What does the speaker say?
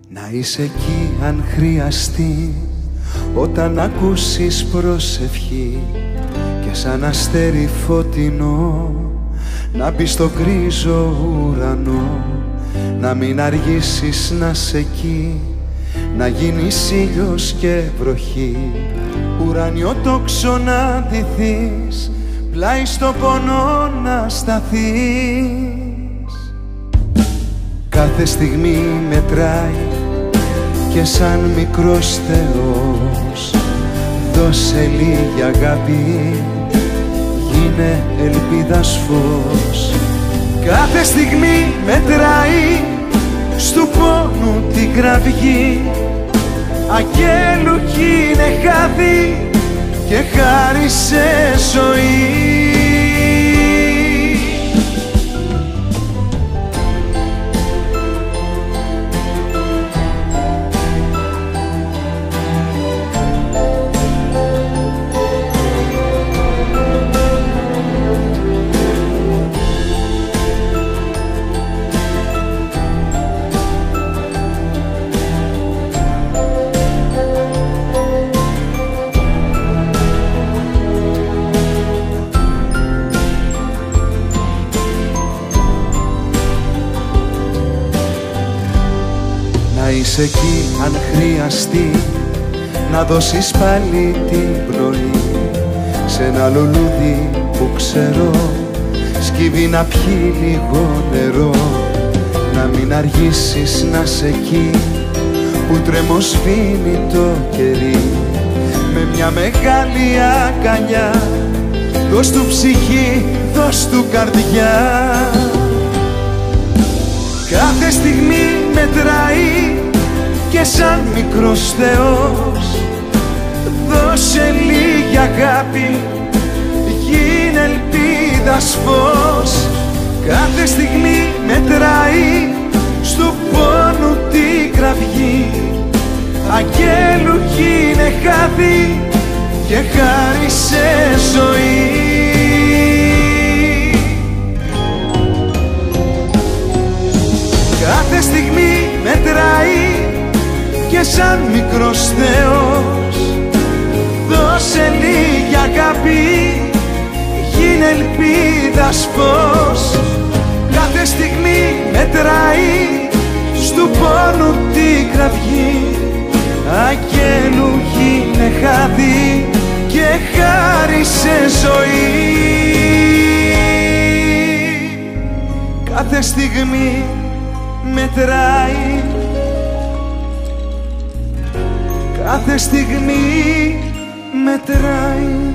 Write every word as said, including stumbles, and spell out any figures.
Να είσαι εκεί αν χρειαστεί, όταν ακούσεις προσευχή και σαν αστέρι φωτεινό να μπει στο γκρίζο ουρανό. Να μην αργήσεις να σε εκεί, να γίνεις ήλιος και βροχή. Ουράνιο τόξο να ντυθείς, πλάι στο πόνο να σταθείς. Κάθε στιγμή μετράει και σαν μικρός Θεός δώσε λίγη αγάπη, γίνε ελπίδας φως. Κάθε στιγμή μετράει, στου πόνου την κραυγή, αγγέλου γίνε χάδι και χάρισε ζωή. Να είσαι εκεί αν χρειαστεί, να δώσεις πάλι την πνοή σε ένα λουλούδι που ξέρω σκύβει να πιει λίγο νερό. Να μην αργήσεις να σε εκεί που τρεμοσβήνει το κερί, με μια μεγάλη αγκαλιά δώσ' του ψυχή, δώσ' του καρδιά. Κάθε στιγμή μετράει και σαν μικρός Θεός δώσε λίγη αγάπη, γίνε ελπίδας φως. Κάθε στιγμή μετράει, στου πόνου την κραυγή, αγγέλου γίνε χάδι και χάρισε ζωή. Κάθε στιγμή μετράει και σαν μικρός Θεός δώσε λίγη αγάπη, γίνε ελπίδας φως. Κάθε στιγμή μετράει, στου πόνου την κραυγή, αγγέλου γίνε χάδι και χάρισε ζωή. Κάθε στιγμή μετράει, κάθε στιγμή μετράει.